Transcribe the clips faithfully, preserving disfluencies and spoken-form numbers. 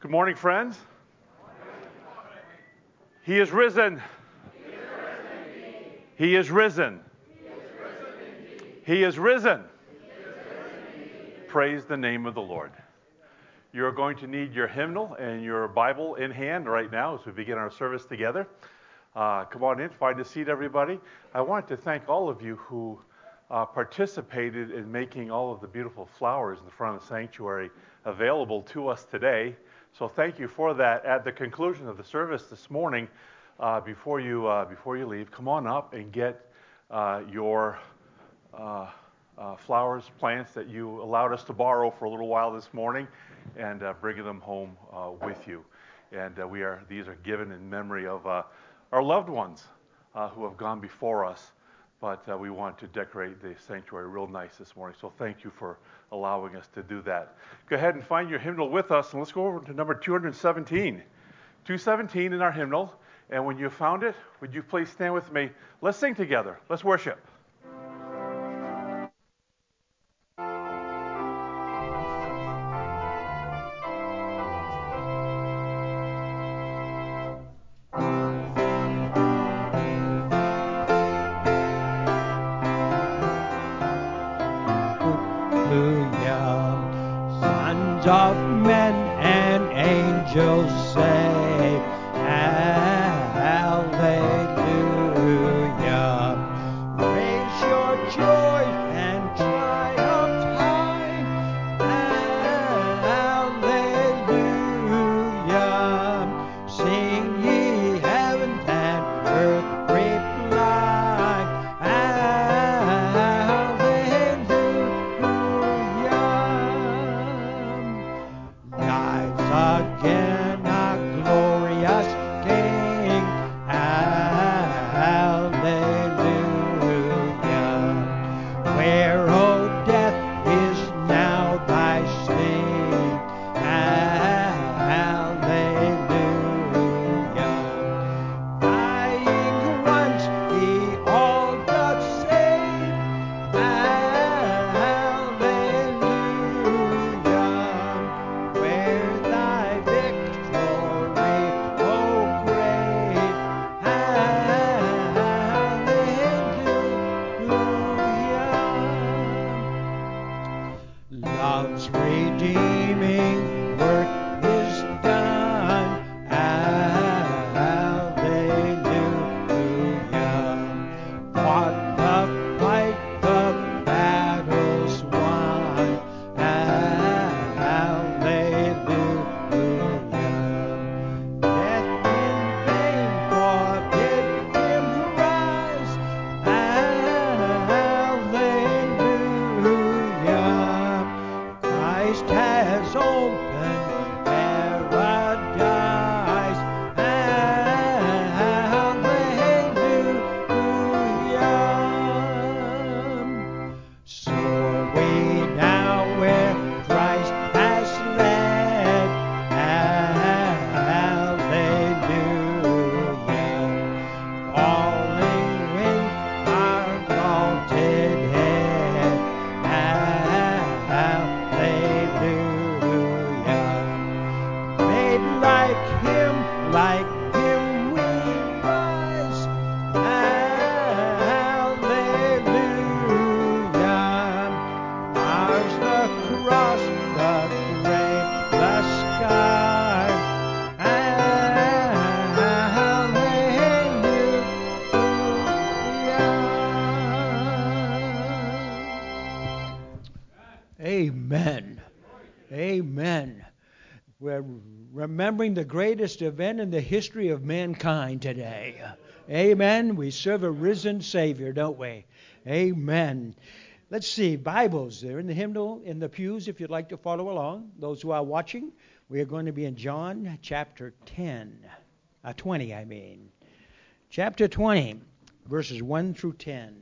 Good morning, friends. He is risen. He is risen. He is risen. Praise the name of the Lord. You're going to need your hymnal and your Bible in hand right now as we begin our service together. Uh, come on in, find a seat, everybody. I want to thank all of you who uh, participated in making all of the beautiful flowers in the front of the sanctuary available to us today. So thank you for that. At the conclusion of the service this morning, uh, before you uh, before you leave, come on up and get uh, your uh, uh, flowers, plants that you allowed us to borrow for a little while this morning, and uh, bring them home uh, with you. And uh, we are these are given in memory of uh, our loved ones uh, who have gone before us. But uh, we want to decorate the sanctuary real nice this morning. So thank you for allowing us to do that. Go ahead and find your hymnal with us, and let's go over to number two seventeen. two seventeen in our hymnal. And when you found it, would you please stand with me? Let's sing together. Let's worship. Of men and angels say, Hallelujah. Raise your joy and triumph high. Hallelujah. Sing ye heaven and earth reply. Again, our glorious King, hallelujah. Where, O death, is now thy sting, hallelujah. Dying once, he all doth save, hallelujah. Where thy victory, O great, hallelujah. Love's redeeming work is done, hallelujah. Fought the fight, the battle's won, hallelujah. Death in vain forbid him rise, hallelujah. Christ has opened paradise, hallelujah. Soar we now where Christ has led, hallelujah. Falling with our vaulted head, hallelujah. Made like him, like him we rise, hallelujah. Ours the cross, the grave, the sky, hallelujah. Amen. Amen. We're remembering the greatest event in the history of mankind today. Amen. We serve a risen Savior, don't we? Amen. Let's see, Bibles. They're in the hymnal in the pews if you'd like to follow along. Those who are watching, we are going to be in John chapter ten. Uh, twenty, I mean. Chapter twenty, verses one through ten.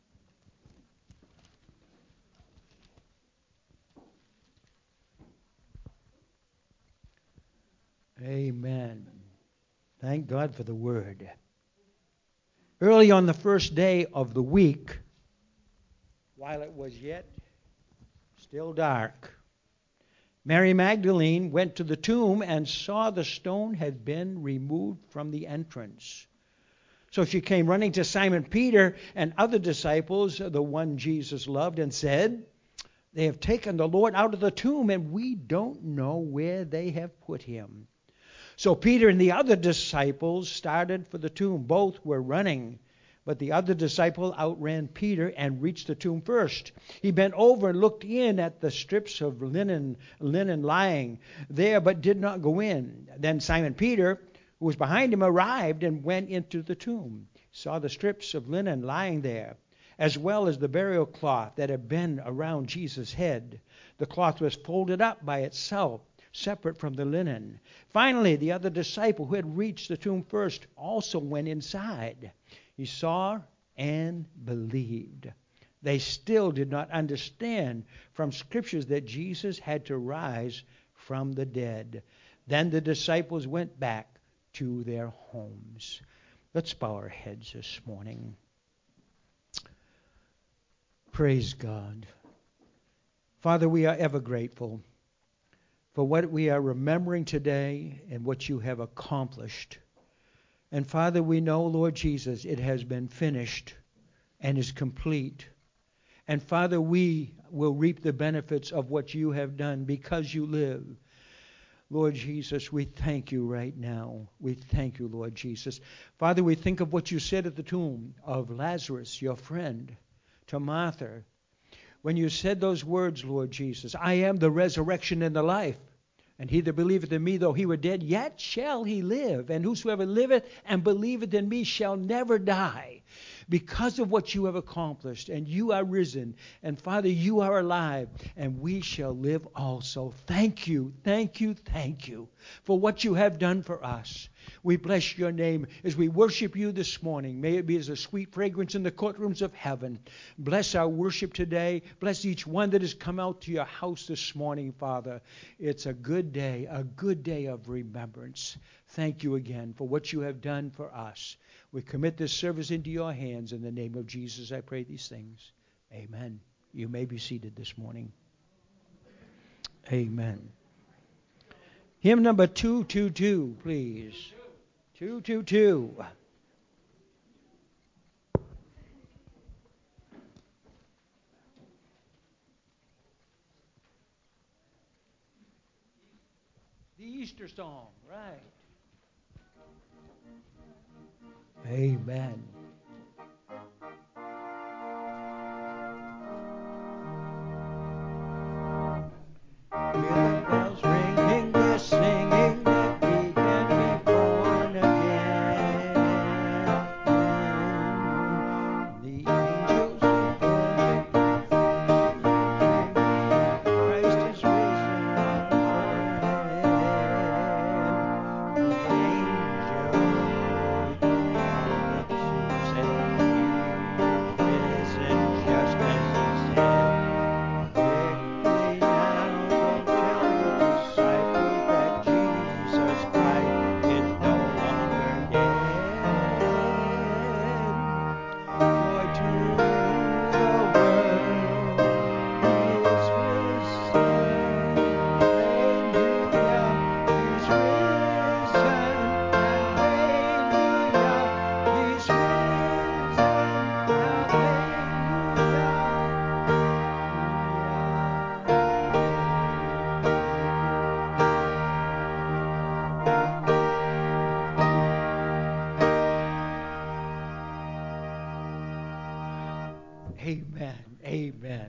Amen. Thank God for the word. Early on the first day of the week, while it was yet still dark, Mary Magdalene went to the tomb and saw the stone had been removed from the entrance. So she came running to Simon Peter and other disciples, the one Jesus loved, and said, "They have taken the Lord out of the tomb, and we don't know where they have put him." So Peter and the other disciples started for the tomb. Both were running, but the other disciple outran Peter and reached the tomb first. He bent over and looked in at the strips of linen, linen lying there, but did not go in. Then Simon Peter, who was behind him, arrived and went into the tomb. He saw the strips of linen lying there, as well as the burial cloth that had been around Jesus' head. The cloth was folded up by itself, separate from the linen. Finally, the other disciple who had reached the tomb first also went inside. He saw and believed. They still did not understand from Scriptures that Jesus had to rise from the dead. Then the disciples went back to their homes. Let's bow our heads this morning. Praise God. Father, we are ever grateful for what we are remembering today and what you have accomplished. And Father, we know, Lord Jesus, it has been finished and is complete. And Father, we will reap the benefits of what you have done because you live. Lord Jesus, we thank you right now. We thank you, Lord Jesus. Father, we think of what you said at the tomb of Lazarus, your friend, to Martha. When you said those words, Lord Jesus, "I am the resurrection and the life. And he that believeth in me, though he were dead, yet shall he live. And whosoever liveth and believeth in me shall never die." Because of what you have accomplished, and you are risen, and Father, you are alive, and we shall live also. Thank you, thank you, thank you for what you have done for us. We bless your name as we worship you this morning. May it be as a sweet fragrance in the courtrooms of heaven. Bless our worship today. Bless each one that has come out to your house this morning, Father. It's a good day, a good day of remembrance. Thank you again for what you have done for us. We commit this service into your hands. In the name of Jesus, I pray these things. Amen. You may be seated this morning. Amen. Hymn number two two two, please. two two two. The Easter song, right. Amen. Hear the bells ringing, they're singing that we can be born again. The angels adore Christ is risen again. The angels said he's risen just as he said. Quickly now go tell the disciples that Jesus Christ is no longer dead. Joy to the world, he is risen. Hallelujah, he's risen. Hallelujah, he's risen. Amen. Amen.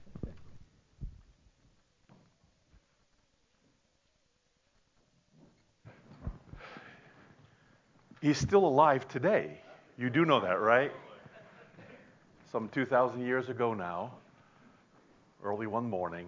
He's still alive today. You do know that, right? Some two thousand years ago now, early one morning,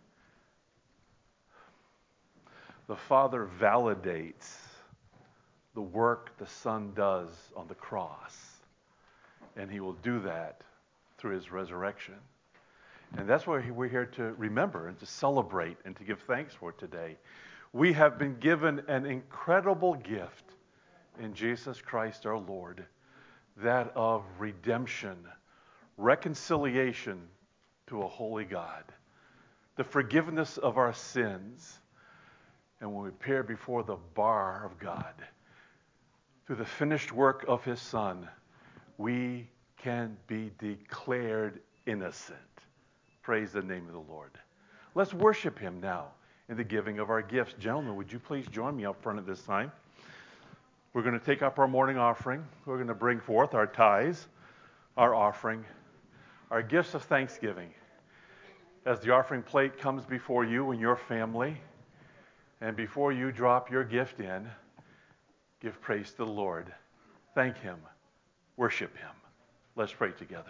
the Father validates the work the Son does on the cross. And he will do that through his resurrection. And that's why we're here to remember and to celebrate and to give thanks for today. We have been given an incredible gift in Jesus Christ our Lord, that of redemption, reconciliation to a holy God. the forgiveness of our sins. And when we appear before the bar of God, through the finished work of his Son, we can be declared innocent. Praise the name of the Lord. Let's worship him now in the giving of our gifts. Gentlemen, would you please join me up front at this time? We're going to take up our morning offering. We're going to bring forth our tithes, our offering, our gifts of thanksgiving. As the offering plate comes before you and your family, and before you drop your gift in, give praise to the Lord. Thank him. Worship him. Let's pray together.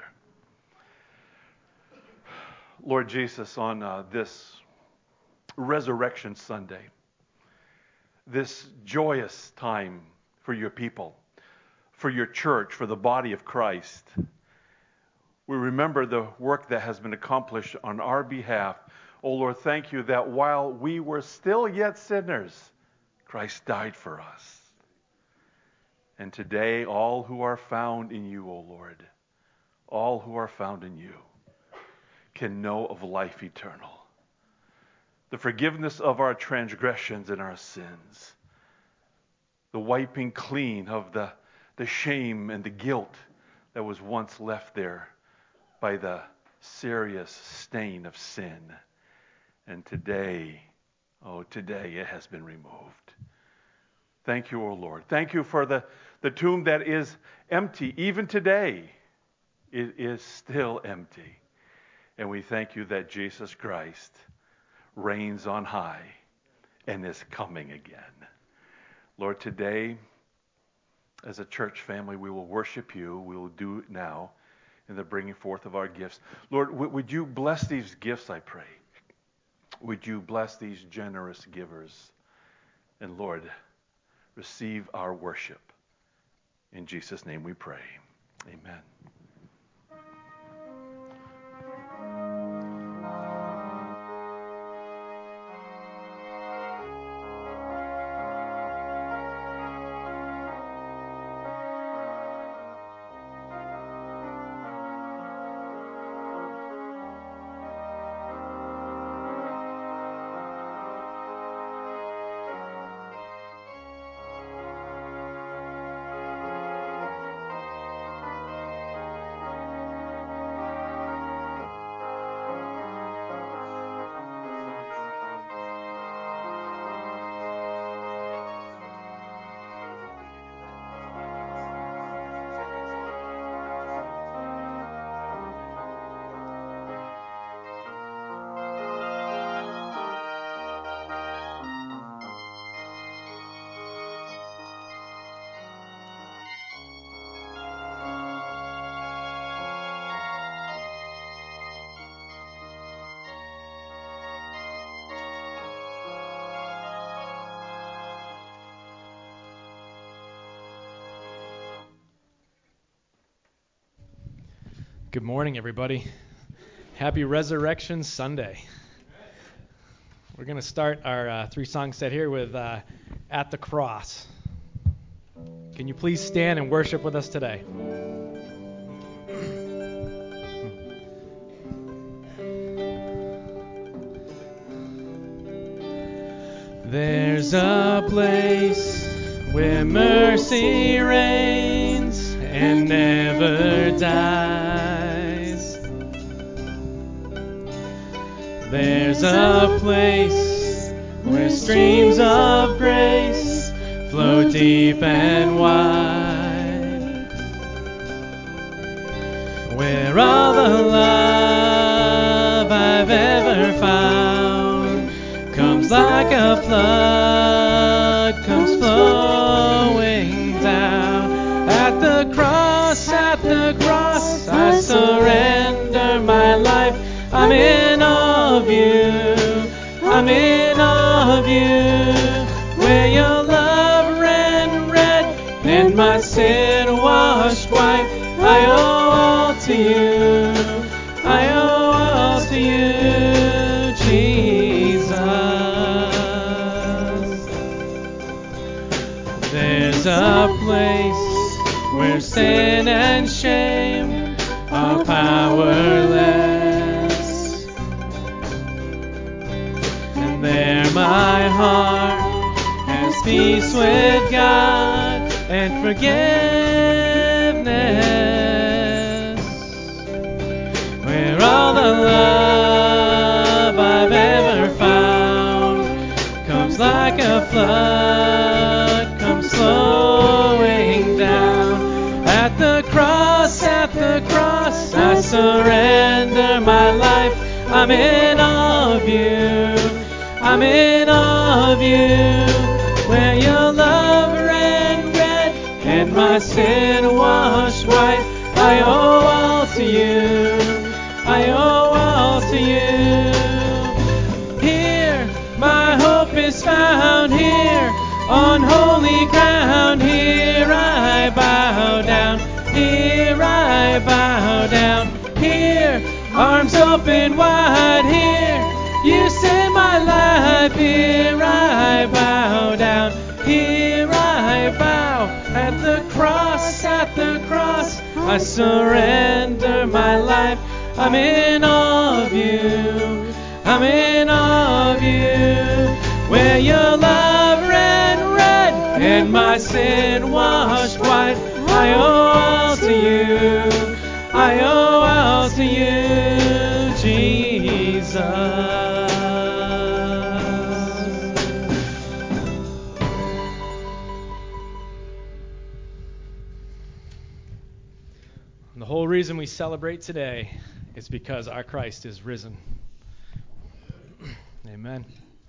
Lord Jesus, on uh, this Resurrection Sunday, this joyous time for your people, for your church, for the body of Christ, we remember the work that has been accomplished on our behalf. Oh Lord, thank you that while we were still yet sinners, Christ died for us. And today, all who are found in you, O Lord, all who are found in you can know of life eternal, the forgiveness of our transgressions and our sins, the wiping clean of the, the shame and the guilt that was once left there by the serious stain of sin. And today, oh, today it has been removed. Thank you, O Lord. Thank you for the, the tomb that is empty. Even today, it is still empty. And we thank you that Jesus Christ reigns on high and is coming again. Lord, today, as a church family, we will worship you. We will do it now in the bringing forth of our gifts. Lord, w- would you bless these gifts, I pray. Would you bless these generous givers? And Lord, receive our worship. In Jesus' name we pray. Amen. Good morning, everybody. Happy Resurrection Sunday. We're going to start our uh, three-song set here with uh, At the Cross. Can you please stand and worship with us today? There's a place where mercy reigns and never dies. There's a place where streams of grace flow deep and wide, where all the love I've ever found comes like a flood, comes flowing down. At the cross, at the cross, I surrender my life. I'm in awe of you, I'm in awe of you, where your love ran red and my sin washed white. I owe all to you, I owe all to you, Jesus. There's a place where sin and shame are powerless, heart has peace with God and forgiveness, where all the love I've ever found comes like a flood, comes flowing down. At the cross, at the cross, I surrender my life. I'm in awe of you, I'm in awe of you, where your love ran red and my sin washed white. I owe all to you, I owe all to you. Here my hope is found, here on holy ground. Here I bow down, here I bow down. Here, arms open wide, here you save my life. Here I bow down, here I bow. At the cross, at the cross, I surrender my life. I'm in awe of you, I'm in awe of you, where your love ran red and my sin washed white. I owe all to you, I owe all to you, Jesus. And the whole reason we celebrate today is because our Christ is risen. Amen.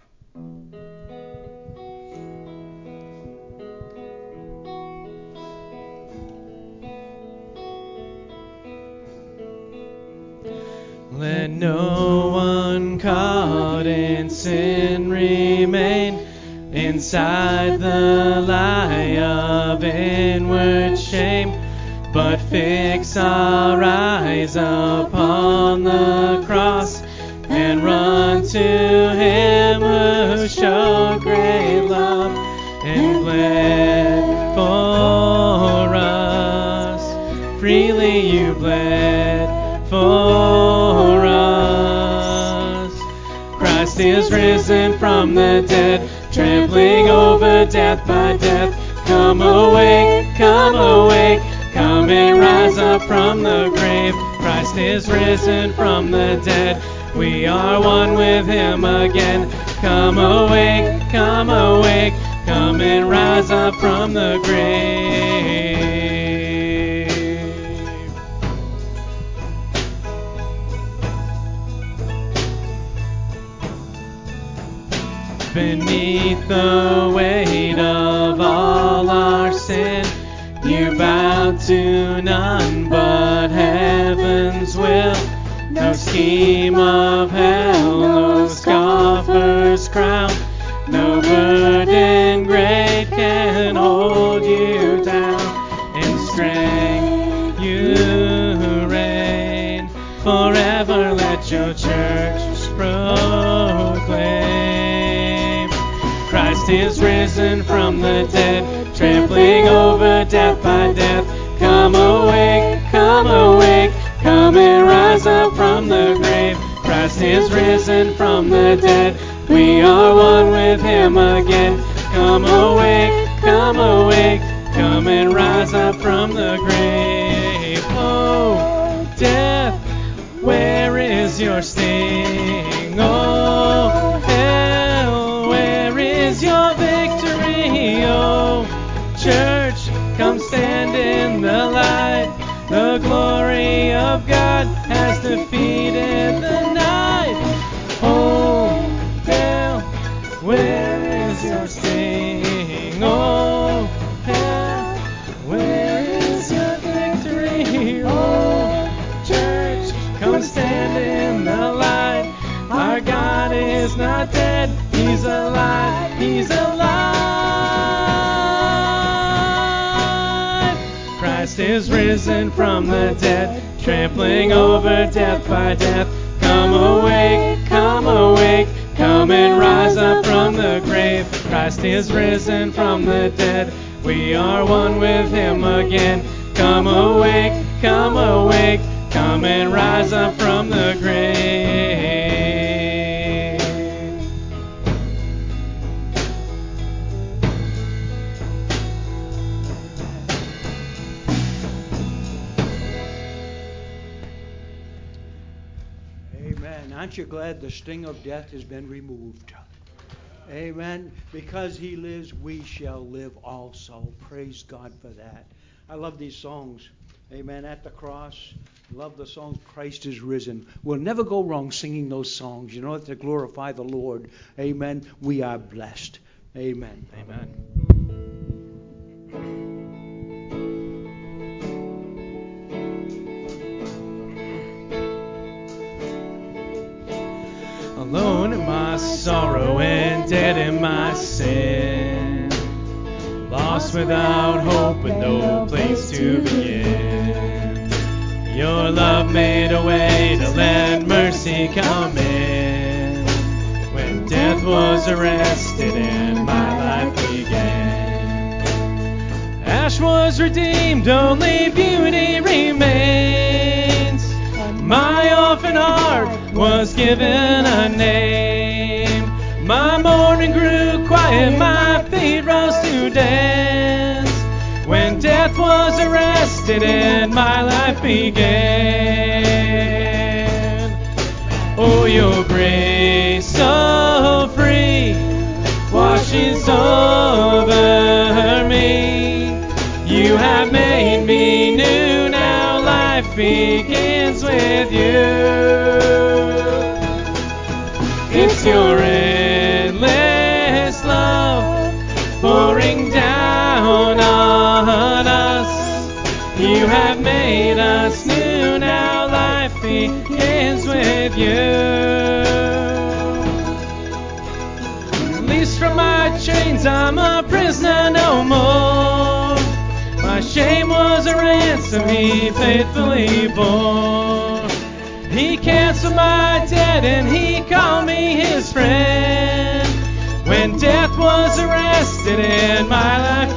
Let no one caught in sin remain inside the lie of inward shame, but fix our eyes upon the cross and run to him who showed great love and bled for us. Freely you bled for us. Christ is risen from the dead, trampling over death by death. Come awake, come awake, come and rise up from the grave. Christ is risen from the dead, we are one with him again. Come awake, come awake, come and rise up from the grave. Beneath the weight of all our sin, you bowed to none but heaven's will. No scheme of hell, no scoffer's crown, no burden great can hold you down. In strength you reign forever, let your church proclaim. Christ is risen from the dead, trampling over death by death. Come awake, come awake, come and rise up from the grave. Christ is risen from the dead, we are one with him again. Come awake, come awake, come and rise up from the grave. Oh, death, where is your sting? Oh, hell, where is your victory? Oh, church, come stand in the light. The glory of God has defeated the night. Oh, hell, where is your sting? Oh, hell, where is your victory? Oh, church, come stand in the light. Our God is not dead, he's alive, he's alive. Christ is risen from the dead, trampling over death by death. Come awake, come awake, come and rise up from the grave. Christ is risen from the dead, we are one with him again. Come awake, come awake, come and rise up from the grave. aren't you glad the sting of death has been removed? Amen. Because he lives, we shall live also. Praise God for that. I love these songs. Amen. At the cross. Love the song, Christ is risen. We'll never go wrong singing those songs. You know, to glorify the Lord. Amen. We are blessed. Amen. Amen. Alone in my sorrow and dead in my sin, lost without hope and no place to begin. Your love made a way to let mercy come in. When death was arrested and my life began, ash was redeemed, only beauty remains. My orphan heart was given a name. My mourning grew quiet, my feet rose to dance. When death was arrested and my life began. Oh, your grace so free washes over me. You have made me new, now life begins with you. It's your endless love pouring down on us. You have made us new, now life begins with you. Released from my chains, I'm a prisoner no more. My shame was a ransom he faithfully bore. He canceled my debt and he called me his friend. When death was arrested and my life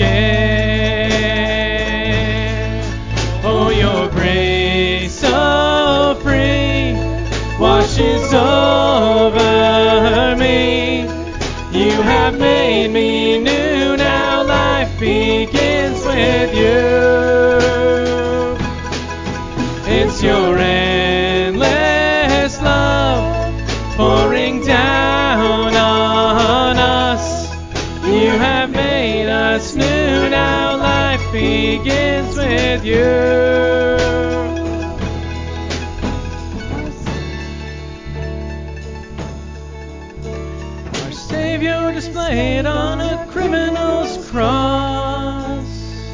began. Oh, your grace so free washes over me. You have made me new, now life begins with you. It's your endless love pouring down on us. You have made us new, now life begins with you. Our Savior displayed on a criminal's cross.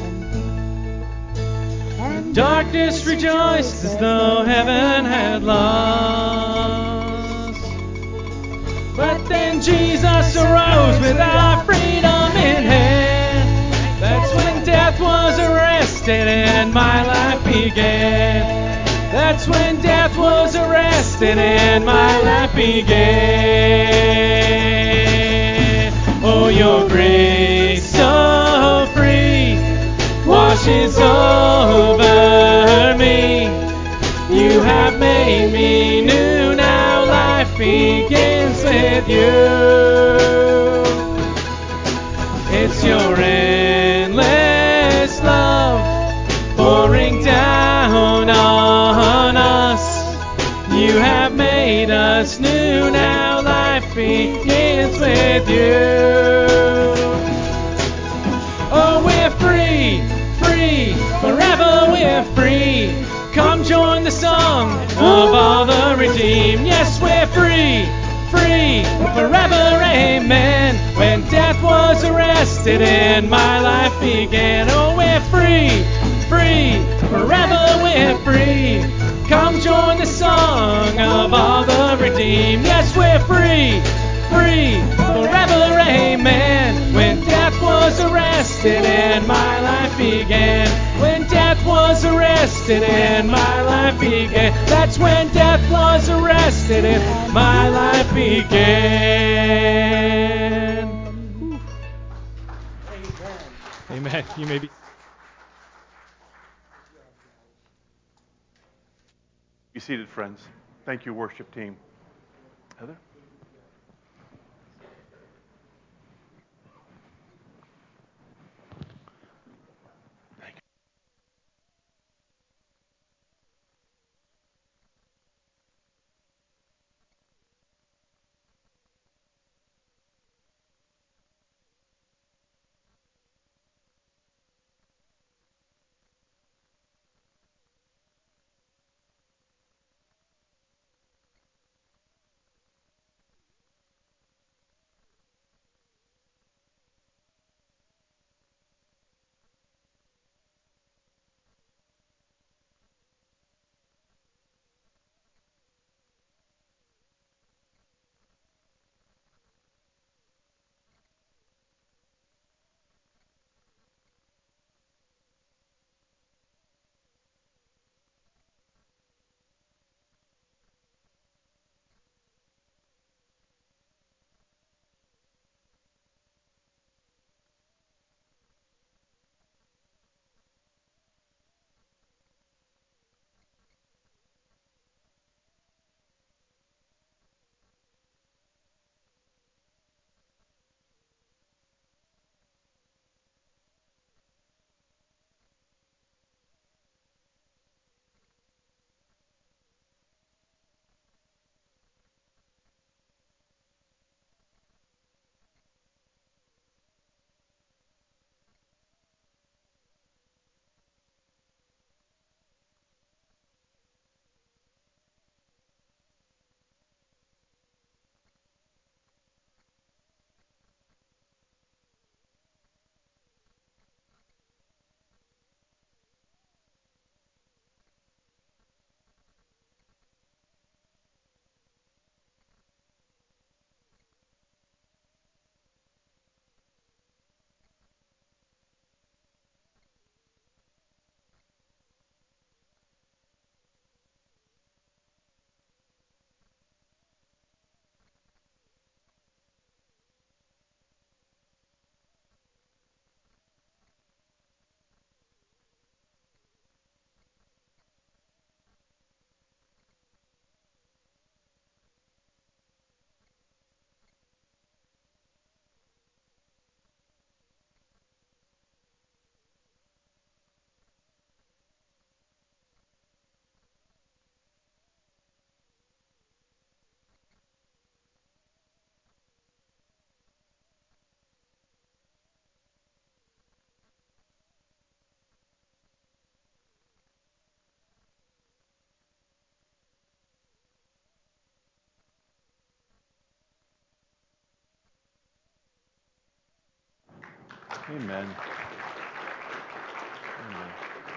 Darkness rejoiced as though heaven had lost. But then Jesus arose with our freedom in hand. That's when death was arrested and my life began. That's when death was arrested and my life began. Oh, your grace so free washes over me. You have made me new, now life begins with you. It's your endless love pouring down on us. You have made us new, now life begins with you. Oh, we're free, free, forever we're free. Come join the song of all the redeemed. Yes, we're free, free, forever, amen. When death was arrested and my life began. Oh, we're free, free, forever we're free. Come join the song of all the redeemed. Yes, we're free, free, forever, amen. When death was arrested and my life began. When death was arrested and my life began. That's when death was arrested and my life began. Amen. Amen. You may be. Be seated, friends. Thank you, worship team. Heather? Amen. Amen.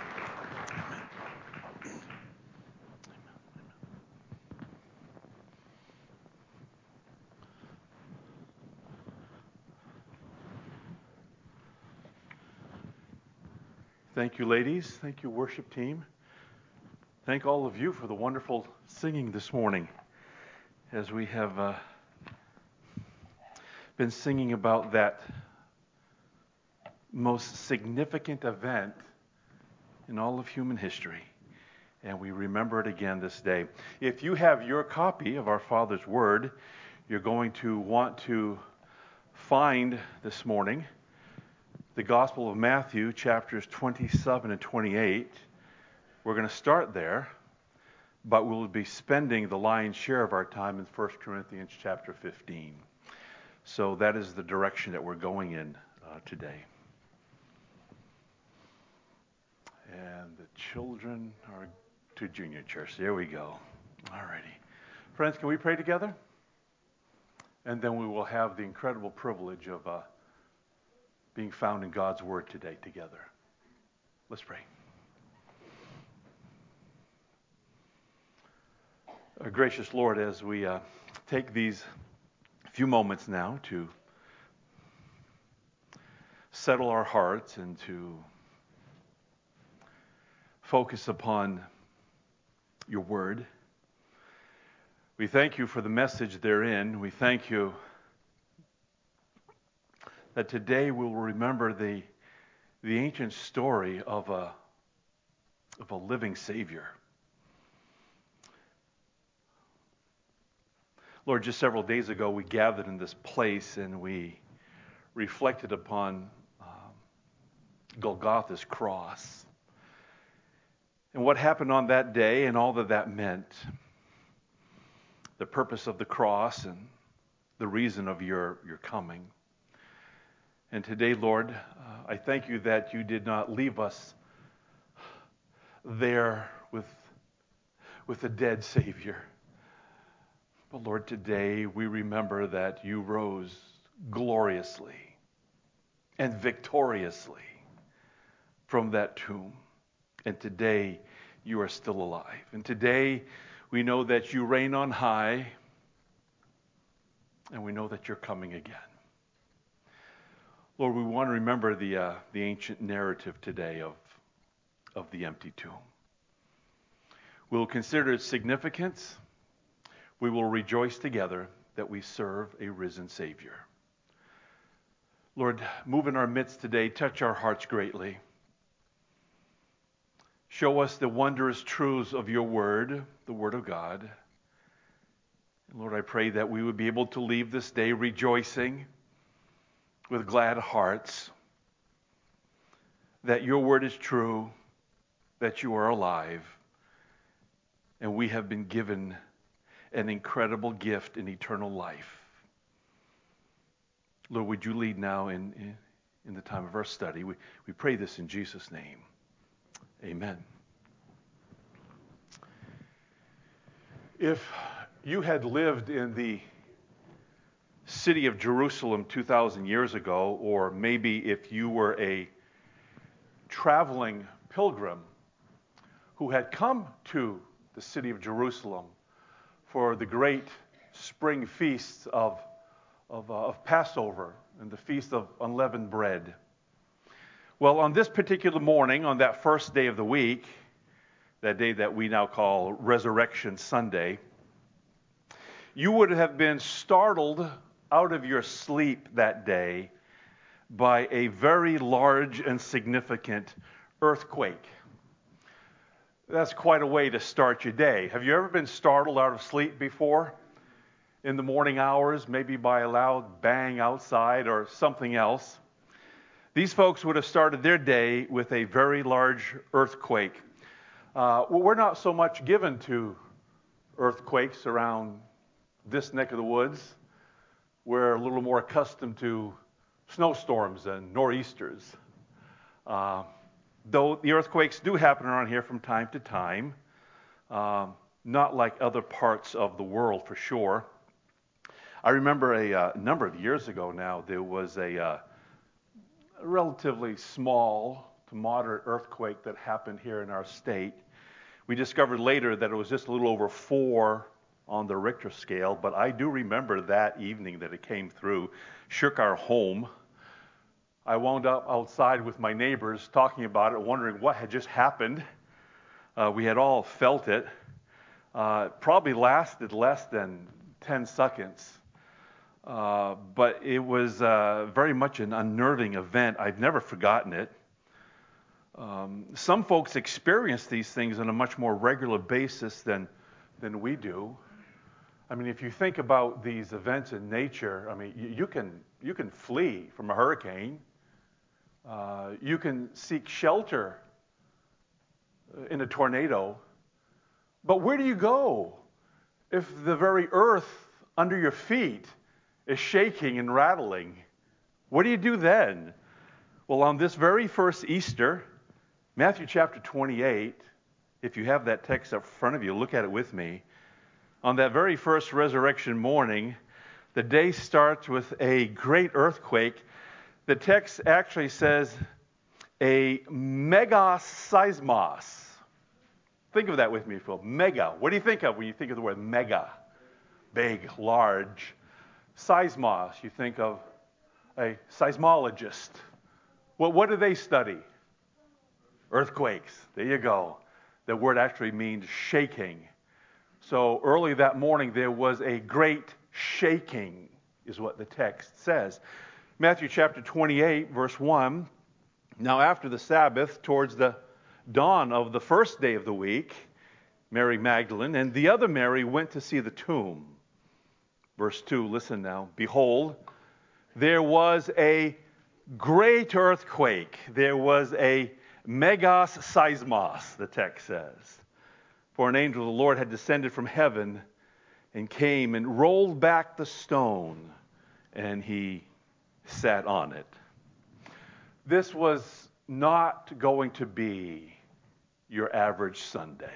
Thank you, ladies. Thank you, worship team. Thank all of you for the wonderful singing this morning as we have uh, been singing about that most significant event in all of human history. And we remember it again this day. If you have your copy of our Father's Word, you're going to want to find this morning the Gospel of Matthew, chapters twenty-seven and twenty-eight. We're going to start there, but we'll be spending the lion's share of our time in First Corinthians chapter fifteen. So that is the direction that we're going in uh, today. And the children are to junior church. There we go. All righty. Friends, can we pray together? And then we will have the incredible privilege of uh, being found in God's Word today together. Let's pray. Uh, gracious Lord, as we uh, take these few moments now to settle our hearts and to focus upon your Word, we thank you for the message therein. We thank you that today we will remember the, the ancient story of a, of a living Savior. Lord, just several days ago we gathered in this place and we reflected upon um, Golgotha's cross and what happened on that day and all that that meant, the purpose of the cross and the reason of your, your coming. And today, Lord, uh, I thank you that you did not leave us there with, with a dead Savior. But Lord, today we remember that you rose gloriously and victoriously from that tomb. And today you are still alive. And today we know that you reign on high. And we know that you're coming again. Lord, we want to remember the uh, the ancient narrative today of, of the empty tomb. We'll consider its significance. We will rejoice together that we serve a risen Savior. Lord, move in our midst today. Touch our hearts greatly. Show us the wondrous truths of your word, the word of God. And Lord, I pray that we would be able to leave this day rejoicing with glad hearts that your word is true, that you are alive, and we have been given an incredible gift in eternal life. Lord, would you lead now in, in, in the time of our study? We, we pray this in Jesus' name. Amen. If you had lived in the city of Jerusalem two thousand years ago, or maybe if you were a traveling pilgrim who had come to the city of Jerusalem for the great spring feasts of, of, uh, of Passover and the Feast of Unleavened Bread. Well, on this particular morning, on that first day of the week, that day that we now call Resurrection Sunday, you would have been startled out of your sleep that day by a very large and significant earthquake. That's quite a way to start your day. Have you ever been startled out of sleep before? In the morning hours, maybe by a loud bang outside or something else? These folks would have started their day with a very large earthquake. Uh, well, we're not so much given to earthquakes around this neck of the woods. We're a little more accustomed to snowstorms and nor'easters. Uh, though the earthquakes do happen around here from time to time, um, not like other parts of the world for sure. I remember a uh, number of years ago now, there was a, uh, relatively small to moderate earthquake that happened here in our state. We discovered later that it was just a little over four on the Richter scale, but I do remember that evening that it came through, shook our home. I wound up outside with my neighbors talking about it, wondering what had just happened. Uh, we had all felt it. Uh, it probably lasted less than ten seconds. Uh, but it was uh, very much an unnerving event. I've never forgotten it. Um, some folks experience these things on a much more regular basis than than we do. I mean, if you think about these events in nature, I mean, you, you can you can flee from a hurricane. Uh, you can seek shelter in a tornado. But where do you go if the very earth under your feet is shaking and rattling? What do you do then? Well, on this very first Easter, Matthew chapter twenty-eight, if you have that text up in front of you, look at it with me. On that very first resurrection morning, the day starts with a great earthquake. The text actually says a megaseismos. Think of that with me, Phil. Mega. What do you think of when you think of the word mega? Big, large. Seismos, you think of a seismologist. Well, what do they study? Earthquakes. There you go. The word actually means shaking. So early that morning there was a great shaking, is what the text says. Matthew chapter twenty-eight, verse one. Now after the Sabbath, towards the dawn of the first day of the week, Mary Magdalene and the other Mary went to see the tomb. Verse two, listen now. Behold, there was a great earthquake. There was a megas seismos, the text says. For an angel of the Lord had descended from heaven and came and rolled back the stone, and he sat on it. This was not going to be your average Sunday.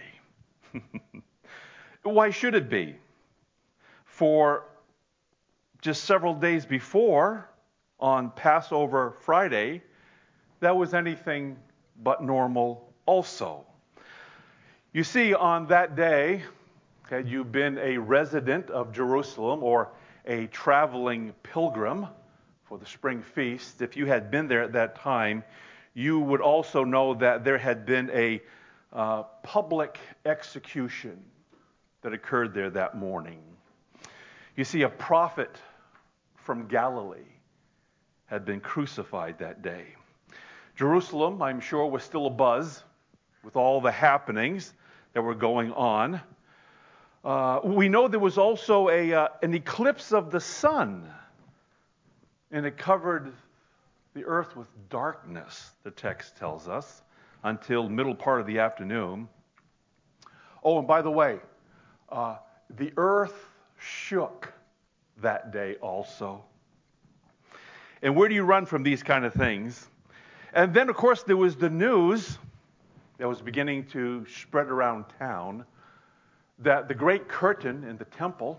Why should it be? For just several days before, on Passover Friday, that was anything but normal also. You see, on that day, had you been a resident of Jerusalem or a traveling pilgrim for the spring feast, if you had been there at that time, you would also know that there had been a uh, public execution that occurred there that morning. You see, a prophet from Galilee had been crucified that day. Jerusalem, I'm sure, was still abuzz with all the happenings that were going on. Uh, we know there was also a uh, an eclipse of the sun, and it covered the earth with darkness, the text tells us, until middle part of the afternoon. Oh, and by the way, uh, the earth shook that day also. And where do you run from these kind of things? And then, of course, there was the news that was beginning to spread around town that the great curtain in the temple,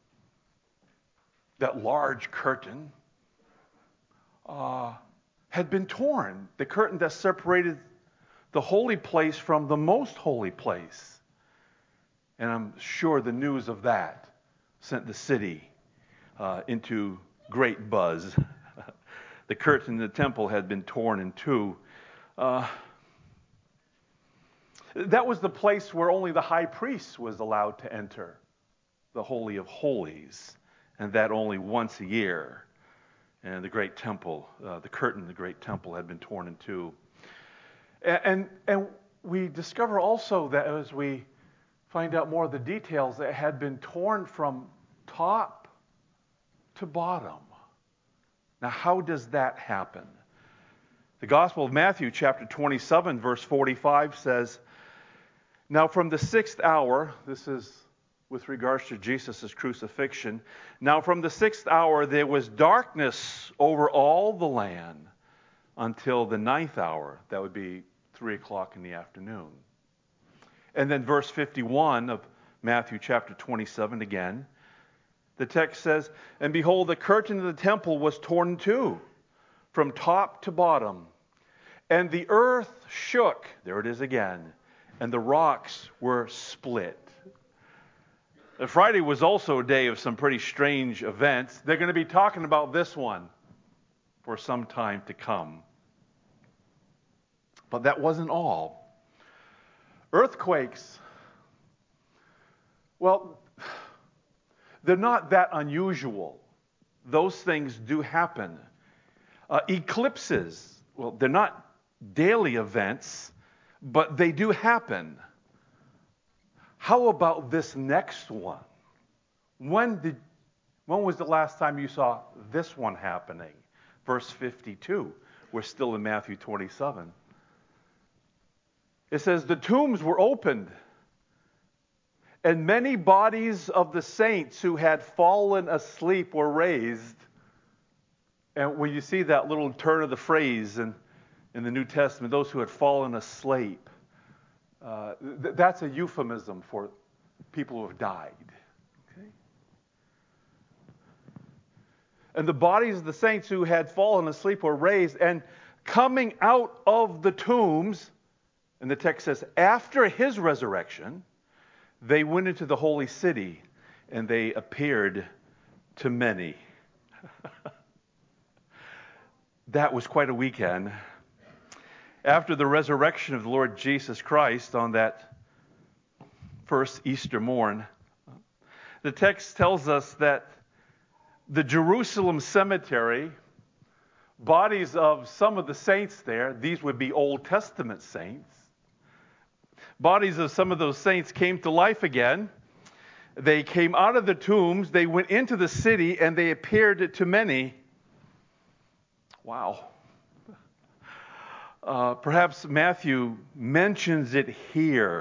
that large curtain, uh, had been torn. The curtain that separated the holy place from the most holy place. And I'm sure the news of that sent the city uh, into great buzz. The curtain in the temple had been torn in two. Uh, that was the place where only the high priest was allowed to enter the Holy of Holies, and that only once a year. And the great temple, uh, the curtain in the great temple had been torn in two. And, and, and we discover also that as we find out more of the details, that it had been torn from top to bottom. Now, how does that happen? The Gospel of Matthew, chapter twenty-seven, verse forty-five says, now from the sixth hour, this is with regards to Jesus' crucifixion, now from the sixth hour there was darkness over all the land until the ninth hour. That would be three o'clock in the afternoon. And then verse fifty-one of Matthew chapter twenty-seven again, the text says, and behold, the curtain of the temple was torn in two, from top to bottom. And the earth shook, there it is again, and the rocks were split. The Friday was also a day of some pretty strange events. They're going to be talking about this one for some time to come. But that wasn't all. Earthquakes, well, they're not that unusual. Those things do happen. Uh, eclipses, well, they're not daily events, but they do happen. How about this next one? When did, when was the last time you saw this one happening? Verse fifty-two. We're still in Matthew twenty-seven. It says, the tombs were opened, and many bodies of the saints who had fallen asleep were raised. And when you see that little turn of the phrase in, in the New Testament, those who had fallen asleep, uh, th- that's a euphemism for people who have died. Okay? And the bodies of the saints who had fallen asleep were raised, and coming out of the tombs, and the text says, after his resurrection, they went into the holy city, and they appeared to many. That was quite a weekend. After the resurrection of the Lord Jesus Christ on that first Easter morn, the text tells us that the Jerusalem cemetery, bodies of some of the saints there, these would be Old Testament saints, bodies of some of those saints came to life again. They came out of the tombs, they went into the city, and they appeared to many. Wow. Uh, perhaps Matthew mentions it here